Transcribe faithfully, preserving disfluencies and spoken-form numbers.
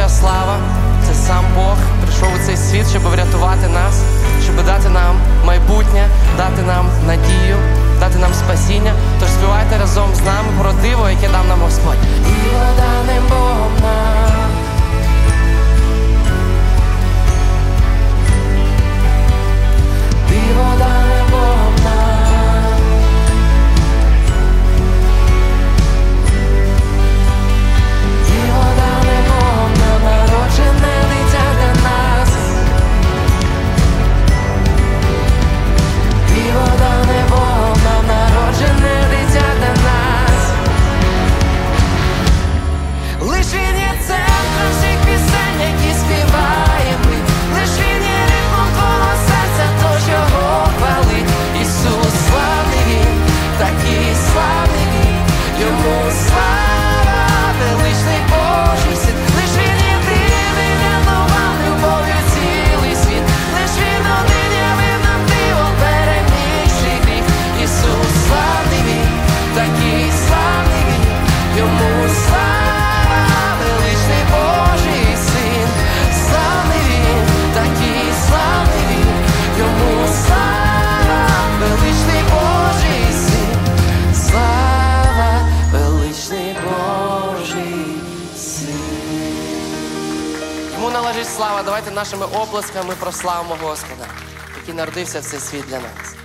вся слава. Це сам Бог прийшов у цей світ, щоб врятувати нас, щоб дати нам майбутнє, дати нам надію, дати нам спасіння. Тож співайте разом з нами про диво, яке дав нам Господь. Диво даним Богом нам. Диво даним Богом нам. Диво даним Богом нам, народжене дитя для нас. Диво дане Богом нам, народжене дитя для нас. Лиш він є центром всіх пісень, які співаємо ми. Лиш він є ритмом твого серця, тож його хвалить. Ісус славний він, такий славний він, йому слава, величний Божий син. Лиш він є дивний, рятував любов'ю цілий світ. Лиш він один явив нам диво, перемігши гріх. Ісус славний він, такий славний він, йому слава, величний Божий син. Славний він, такий славний він, йому слава, величний Божий син. Слава, величний Божий син. Йому належить слава. Давайте нашими оплесками прославимо Господа, який народився в цей світ для нас.